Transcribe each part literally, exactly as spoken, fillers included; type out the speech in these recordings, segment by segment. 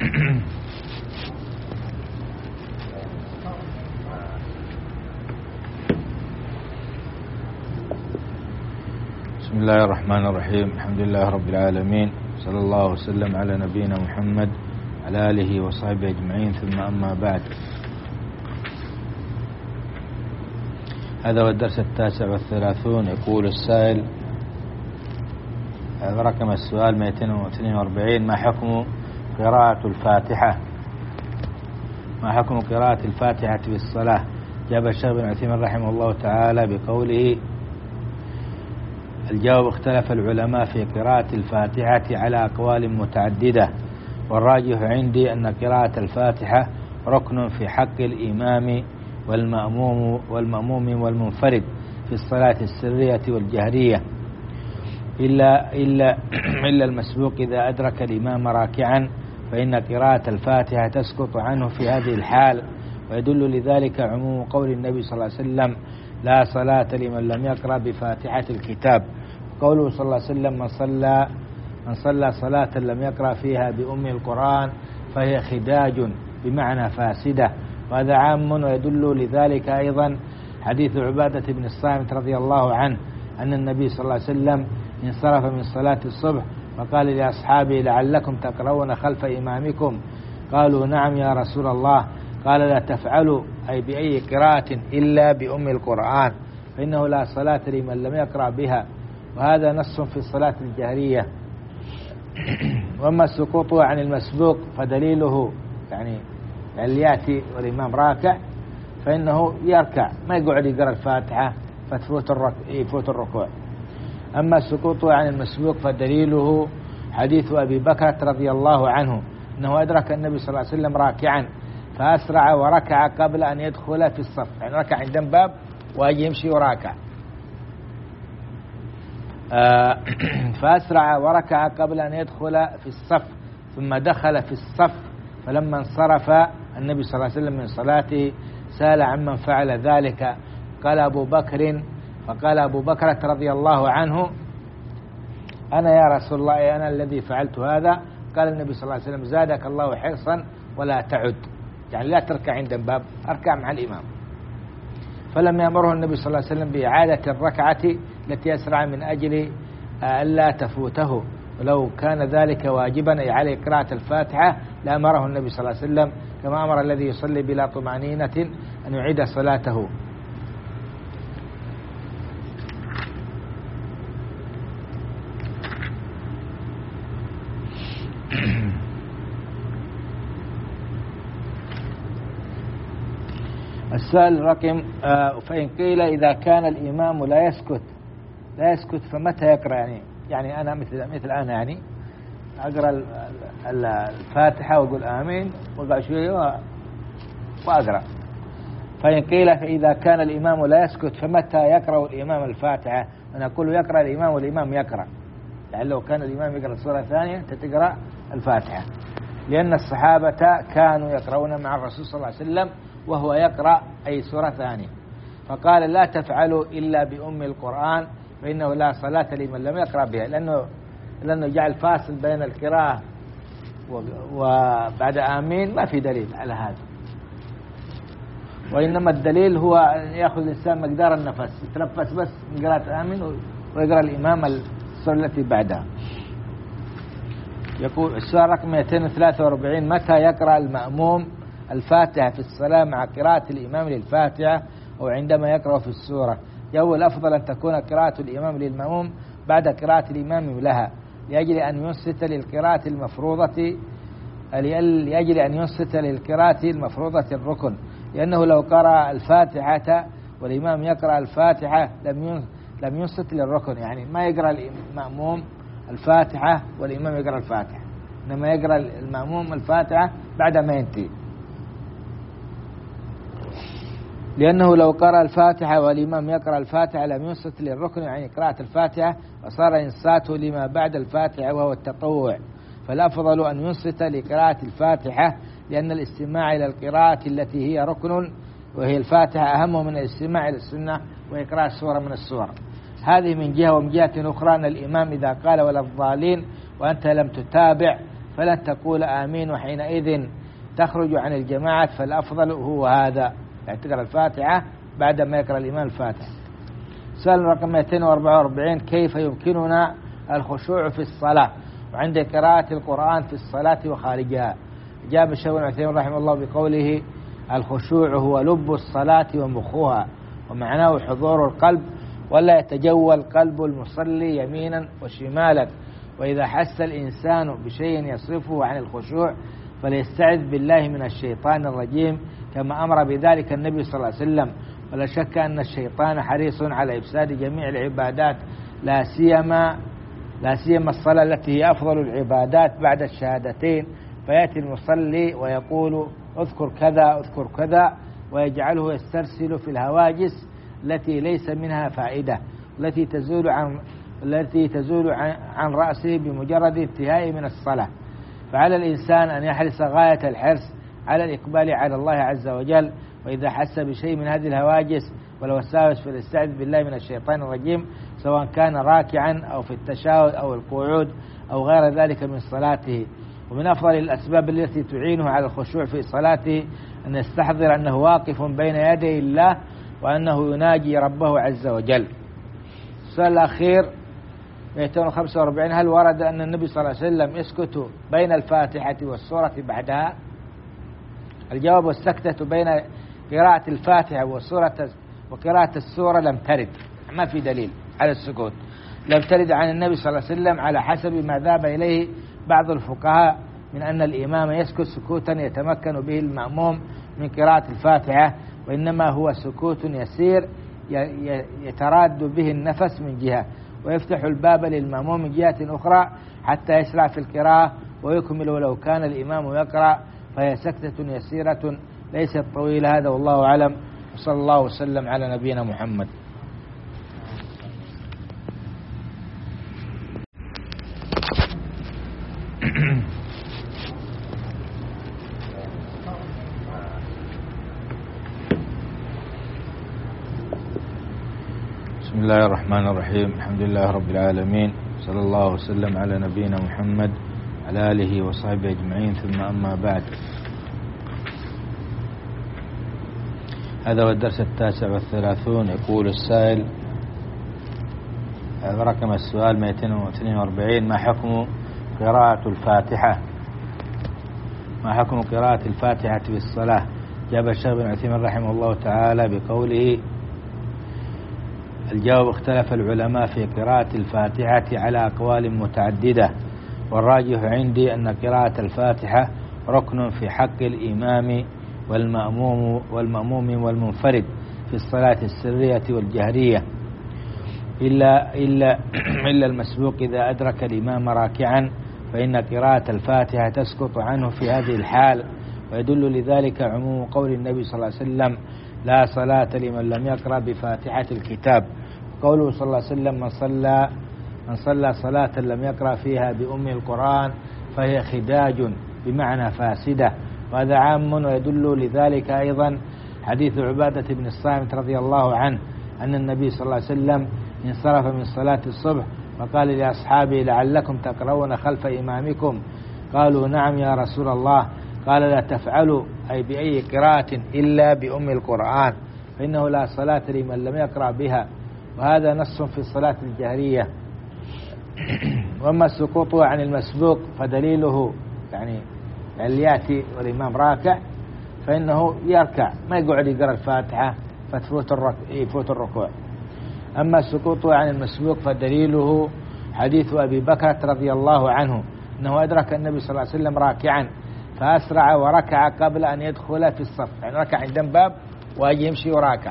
بسم الله الرحمن الرحيم. الحمد لله رب العالمين، صلى الله وسلم على نبينا محمد على آله وصحبه أجمعين، ثم أما بعد. هذا هو الدرس التاسع والثلاثون. يقول السائل رقم السؤال مئتين واثنين وأربعين: ما حكم قراءة الفاتحة؟ ما حكم قراءة الفاتحة في الصلاة؟ جاب الشيخ بن عثيمين رحمه الله تعالى بقوله: الجواب: اختلف العلماء في قراءة الفاتحة على أقوال متعددة، والراجح عندي أن قراءة الفاتحة ركن في حق الإمام والمأموم والمأموم والمنفرد في الصلاة السرية والجهرية، إلا إلا إلا المسبوق إذا أدرك الإمام راكعا، فإن قراءة الفاتحة تسقط عنه في هذه الحال، ويدل لذلك عموم قول النبي صلى الله عليه وسلم: لا صلاة لمن لم يقرأ بفاتحة الكتاب. قوله صلى الله عليه وسلم: من صلى من صلى صلاة لم يقرأ فيها بأم القرآن فهي خداج، بمعنى فاسدة، وهذا عام. ويدل لذلك أيضا حديث عبادة بن الصامت رضي الله عنه أن النبي صلى الله عليه وسلم انصرف من صلاة الصبح فقال لأصحابه: لعلكم تقرؤون خلف إمامكم؟ قالوا: نعم يا رسول الله. قال: لا تفعلوا، أي بأي قراءة إلا بأم القرآن، فإنه لا صلاة لمن لم يقرأ بها، وهذا نص في الصلاة الجهرية. وأما السقوط عن المسبوق فدليله يعني اللي يأتي والإمام راكع فإنه يركع، ما يقعد يقرأ الفاتحة فتفوت يفوت الركوع. أما السقوط عن المسبوق فدليله حديث أبي بكر رضي الله عنه أنه أدرك النبي صلى الله عليه وسلم راكعا فأسرع وركع قبل أن يدخل في الصف، يعني ركع عند باب وأجي يمشي وراكع. آه فأسرع وركع قبل أن يدخل في الصف، ثم دخل في الصف، فلما انصرف النبي صلى الله عليه وسلم من صلاته سأل عمن فعل ذلك، قال أبو بكر، فقال أبو بكر رضي الله عنه: أنا يا رسول الله، أنا الذي فعلت هذا. قال النبي صلى الله عليه وسلم: زادك الله حرصا ولا تعد، يعني لا تركع عند الباب، أركع مع الإمام. فلم يأمره النبي صلى الله عليه وسلم بإعادة الركعة التي أسرع من أجل ألا تفوته، ولو كان ذلك واجبا أي عليه قراءة الفاتحة لأمره النبي صلى الله عليه وسلم، كما أمر الذي يصلي بلا طمأنينة أن يعيد صلاته. السؤال رقم آه فإن قيل إذا كان الإمام لا يسكت لا يسكت فمتى يقرأ؟ يعني يعني أنا مثل مثل أنا يعني أقرأ الفاتحة وأقول آمين وأقع شوية وأقرأ. فإن قيل فإذا كان الإمام لا يسكت فمتى يقرأ الإمام الفاتحة؟ أنا أقول يقرأ الإمام والإمام يقرأ، يعني لو كان الإمام يقرأ سورة ثانية تقرأ الفاتحة، لأن الصحابة كانوا يقرؤون مع الرسول صلى الله عليه وسلم وهو يقرأ أي سورة ثانية، فقال: لا تفعلوا إلا بأم القرآن فإنه لا صلاة لمن لم يقرأ بها، لأنه لأنه جعل فاصل بين القراءة وبعد آمين، ما في دليل على هذا. وإنما الدليل هو أن يأخذ الإنسان مقدار النفس، يتنفس بس من قراءة آمين ويقرأ الإمام السورة التي بعدها. يقول السؤال رقم مئتين وثلاثة وأربعين: متى يقرأ المأموم الفاتحة في الصلاة مع قراءة الإمام للفاتحة أو عندما يقرأ في السورة؟ جو الأفضل أن تكون قراءة الإمام للمأموم بعد قراءة الإمام لها، لأجل أن ينصت للقراءة المفروضة لأجل أن ينصت للقراءة المفروضة الركن، لأنه لو قرأ الفاتحة والإمام يقرأ الفاتحة لم لم ينصت للركن، يعني ما يقرأ المأموم الفاتحة والإمام يقرأ الفاتحة، إنما يقرأ المأموم الفاتحة بعد ما ينتهي، لأنه لو قرأ الفاتحة والإمام يقرأ الفاتحة لم ينصت للركن، يعني قراءة الفاتحة، وصار إنصاته لما بعد الفاتحة وهو التطوع. فالأفضل أن ينصت لقراءة الفاتحة، لأن الاستماع إلى القراءة التي هي ركن وهي الفاتحة أهم من الاستماع إلى السنة وهي قراءة سورة من السور. هذه من جهة، ومن جهة أخرى أن الإمام إذا قال ولا الضالين وأنت لم تتابع فلن تقول آمين وحينئذ تخرج عن الجماعة، فالأفضل هو هذا، يعني تقرأ الفاتحة بعد ما يقرأ الإمام الفاتحة. سؤال رقم مئتين وأربعة وأربعين: كيف يمكننا الخشوع في الصلاة وعند قراءة القرآن في الصلاة وخارجها؟ جاب الشيخ ابن عثيمين رحمه الله بقوله: الخشوع هو لب الصلاة ومخها، ومعناه حضور القلب، ولا يتجول قلب المصلي يمينا وشمالا. وإذا حس الإنسان بشيء يصرفه عن الخشوع فليستعذ بالله من الشيطان الرجيم، كما أمر بذلك النبي صلى الله عليه وسلم. ولا شك أن الشيطان حريص على إفساد جميع العبادات، لا سيما لا سيما الصلاة التي هي أفضل العبادات بعد الشهادتين، فيأتي المصلي ويقول: اذكر كذا اذكر كذا، ويجعله يسترسل في الهواجس التي ليس منها فائدة، التي تزول عن التي تزول عن, عن رأسه بمجرد انتهائه من الصلاة. فعلى الإنسان أن يحرص غاية الحرص على الإقبال على الله عز وجل، وإذا حس بشيء من هذه الهواجس والوساوس فليستعذ بالله من الشيطان الرجيم، سواء كان راكعا أو في التشهد أو القعود أو غير ذلك من صلاته. ومن أفضل الأسباب التي تعينه على الخشوع في صلاته أن يستحضر أنه واقف بين يدي الله، وأنه يناجي ربه عز وجل. السؤال الأخير مئتين وخمسة وأربعين: هل ورد أن النبي صلى الله عليه وسلم يسكت بين الفاتحة والسورة بعدها؟ الجواب: والسكتة بين قراءة الفاتحة والسورة وقراءة السورة لم ترد، ما في دليل على السكوت، لم ترد عن النبي صلى الله عليه وسلم على حسب ما ذهب إليه بعض الفقهاء من أن الإمام يسكت سكوتا يتمكن به المأموم من قراءة الفاتحة، وإنما هو سكوت يسير يتراد به النفس من جهة، ويفتح الباب للمأموم من جهة أخرى حتى يشرع في القراءة ويكمل ولو كان الإمام يقرأ، فهي سكتة يسيرة ليست طويلة. هذا والله أعلم، وصلى الله وسلم على نبينا محمد. بسم الله الرحمن الرحيم، الحمد لله رب العالمين، صلى الله وسلم على نبينا محمد على آله وصحبه أجمعين، ثم أما بعد. هذا هو الدرس التاسع والثلاثون. يقول السائل رقم السؤال مئتين واثنين وأربعين: ما حكم قراءة الفاتحة ما حكم قراءة الفاتحة في الصلاة؟ جاب الشيخ ابن عثيمين رحمه الله تعالى بقوله: الجواب: اختلف العلماء في قراءة الفاتحة على أقوال متعددة، والراجح عندي أن قراءة الفاتحة ركن في حق الإمام والمأموم والمأموم والمنفرد في الصلاة السرية والجهرية، إلا إلا إلا المسبوق إذا أدرك الإمام راكعا، فإن قراءة الفاتحة تسقط عنه في هذه الحال. ويدل لذلك عموم قول النبي صلى الله عليه وسلم: لا صلاة لمن لم يقرأ بفاتحة الكتاب. قوله صلى الله عليه وسلم: من صلى من صلى صلاة لم يقرأ فيها بأم القرآن فهي خداج، بمعنى فاسدة. وهذا عام، ويدل لذلك أيضا حديث عبادة بن الصامت رضي الله عنه أن النبي صلى الله عليه وسلم انصرف من صلاة الصبح وقال لأصحابه: لعلكم تقرؤون خلف إمامكم؟ قالوا: نعم يا رسول الله. قال: لا تفعلوا، أي بأي قراءة إلا بأم القرآن، فإنه لا صلاة لمن لم يقرأ بها. وهذا نص في الصلاة الجهرية. وأما السقوط عن المسبوق فدليله يعني اللي يأتي والإمام راكع فإنه يركع، ما يقعد يقرأ الفاتحة فتفوت يفوت الركوع. أما السقوط عن المسبوق فدليله حديث أبي بكر رضي الله عنه أنه أدرك النبي صلى الله عليه وسلم راكعا فأسرع وركع قبل أن يدخل في الصف، يعني ركع عند باب وأجي يمشي وراكع.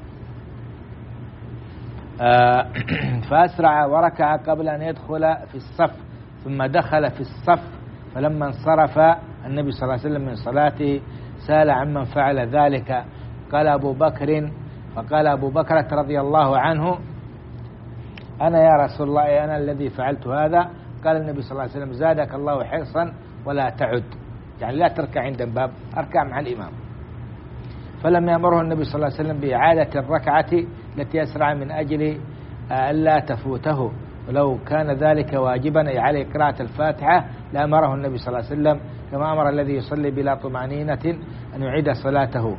آه فأسرع وركع قبل أن يدخل في الصف، ثم دخل في الصف، فلما انصرف النبي صلى الله عليه وسلم من صلاته سأل عمن فعل ذلك، قال أبو بكر، فقال أبو بكر رضي الله عنه: أنا يا رسول الله، أنا الذي فعلت هذا. قال النبي صلى الله عليه وسلم: زادك الله حرصا ولا تعد، يعني لا تركع عند الباب، أركع مع الإمام. فلم يأمره النبي صلى الله عليه وسلم بإعادة الركعة التي أسرع من أجل ألا تفوته، ولو كان ذلك واجبا أي عليه قراءة الفاتحة لأمره النبي صلى الله عليه وسلم كما أمر الذي يصلي بلا طمأنينة أن يعيد صلاته.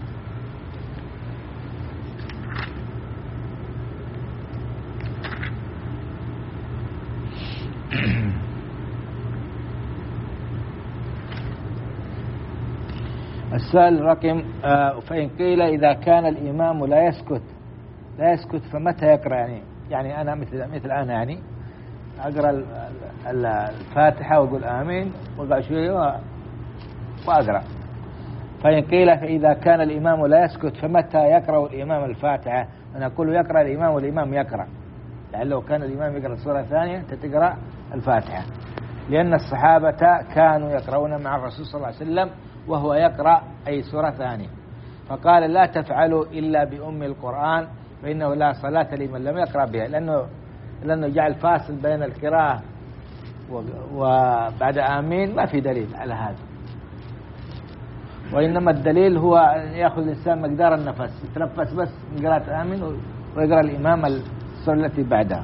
السؤال رقم آه فإن قيل إذا كان الإمام لا يسكت لا يسكت فمتى يقرأ؟ يعني يعني أنا مثل مثل أنا يعني أقرأ الفاتحة وأقول آمين وأقع شوية وأقرأ. فإن قيل فإذا كان الإمام لا يسكت فمتى يقرأ الإمام الفاتحة؟ أنا أقول يقرأ الإمام والإمام يقرأ، يعني لو كان الإمام يقرأ سورة ثانية تقرأ الفاتحة، لأن الصحابة كانوا يقرؤون مع الرسول صلى الله عليه وسلم وهو يقرأ أي سورة ثانية، فقال لا تفعلوا إلا بأم القرآن فإنه لا صلاة لمن لم يقرأ بها، لأنه لأنه جعل فاصل بين القراءة وبعد آمين ما في دليل على هذا، وإنما الدليل هو يأخذ الإنسان مقدار النفس، يتنفس بس من قراءة آمين ويقرأ الإمام السورة التي بعدها.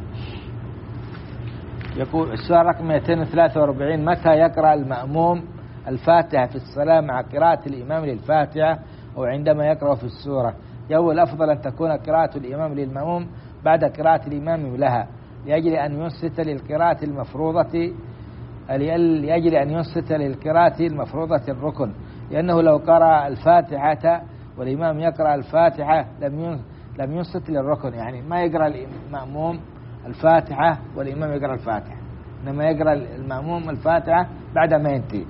يقول السؤال رقم مئتين وثلاثة وأربعين متى يقرأ المأموم الفاتحة في الصلاة مع قراءة الإمام للفاتحة أو عندما يقرأ في السورة؟ يقول الأفضل أن تكون قراءة الإمام للمأموم بعد قراءة الإمام لها لأجل أن ينصت للقراءة المفروضة لأجل أن ينصت للقراءة المفروضة الركن، لأنه لو قرأ الفاتحة والإمام يقرأ الفاتحة لم لم ينصت للركن، يعني ما يقرأ المأموم الفاتحة والإمام يقرأ الفاتحة، إنما يقرأ المأموم الفاتحة بعد ما ينتهي،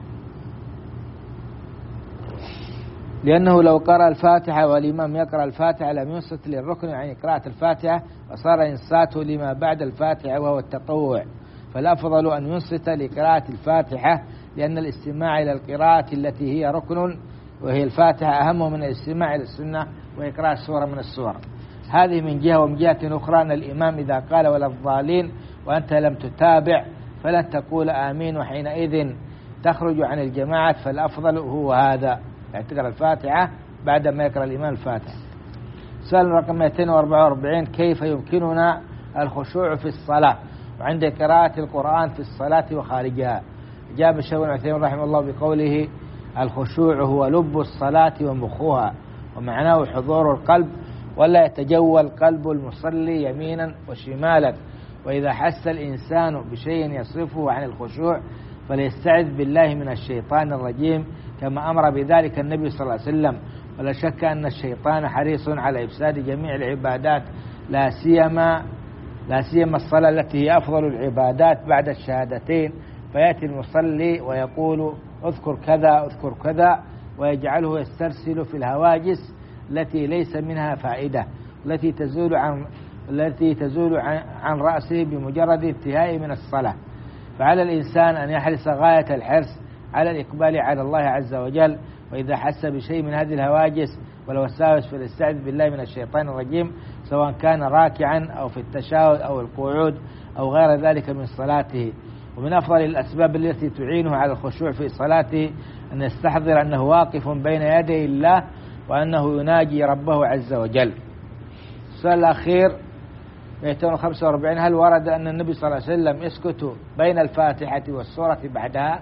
لأنه لو قرأ الفاتحة والإمام يقرأ الفاتحة لم ينصت للركن، يعني قراءة الفاتحة، وصار إنصاته لما بعد الفاتحة وهو التطوع، فالأفضل أن ينصت لقراءة الفاتحة، لأن الاستماع إلى القراءة التي هي ركن وهي الفاتحة أهم من الاستماع إلى السنة وإقراء السورة من السور. هذه من جهة، ومن جهة أخرى أن الإمام إذا قال ولا الضالين وأنت لم تتابع فلن تقول آمين، وحينئذ تخرج عن الجماعة، فالأفضل هو هذا، يعني تقرأ الفاتحة بعد ما يقرأ الإمام الفاتحة. سؤال رقم مئتين وأربعة وأربعين كيف يمكننا الخشوع في الصلاة وعند قراءة القرآن في الصلاة وخارجها؟ جاب الشيخ ابن عثيمين رحمه الله بقوله الخشوع هو لب الصلاة ومخها، ومعناه حضور القلب ولا يتجول قلب المصلي يمينا وشمالا، وإذا حس الإنسان بشيء يصرفه عن الخشوع فليستعذ بالله من الشيطان الرجيم كما أمر بذلك النبي صلى الله عليه وسلم. ولا شك أن الشيطان حريص على إفساد جميع العبادات، لا سيما لا سيما الصلاة التي هي أفضل العبادات بعد الشهادتين، فيأتي المصلي ويقول اذكر كذا اذكر كذا، ويجعله يسترسل في الهواجس التي ليس منها فائدة، التي تزول عن التي تزول عن, عن رأسه بمجرد انتهائه من الصلاة. فعلى الإنسان أن يحرص غاية الحرص على الإقبال على الله عز وجل، وإذا حس بشيء من هذه الهواجس والوساوس فليستعذ بالله من الشيطان الرجيم، سواء كان راكعا أو في التشهد أو القعود أو غير ذلك من صلاته. ومن أفضل الأسباب التي تعينه على الخشوع في صلاته أن يستحضر أنه واقف بين يدي الله وأنه يناجي ربه عز وجل. السؤال الأخير مئتين وخمسة وأربعين هل ورد أن النبي صلى الله عليه وسلم يسكت بين الفاتحة والسورة بعدها؟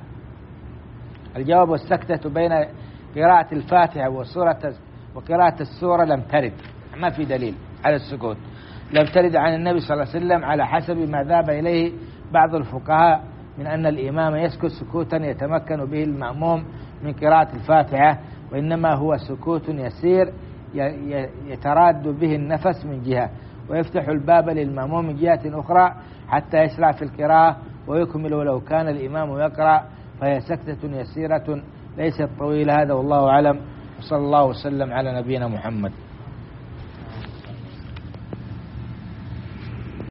الجواب والسكتة بين قراءة الفاتحة والسورة وقراءة السورة لم ترد، ما في دليل على السكوت، لم ترد عن النبي صلى الله عليه وسلم على حسب ما ذهب إليه بعض الفقهاء من أن الإمام يسكت سكوتا يتمكن به المأموم من قراءة الفاتحة، وإنما هو سكوت يسير يتراد به النفس من جهة، ويفتح الباب للمأموم من جهة أخرى حتى يسرع في القراءة ويكمل ولو كان الإمام يقرأ، فهي سكتة يسيرة ليست طويلة. هذا والله أعلم، وصلى الله وسلم على نبينا محمد.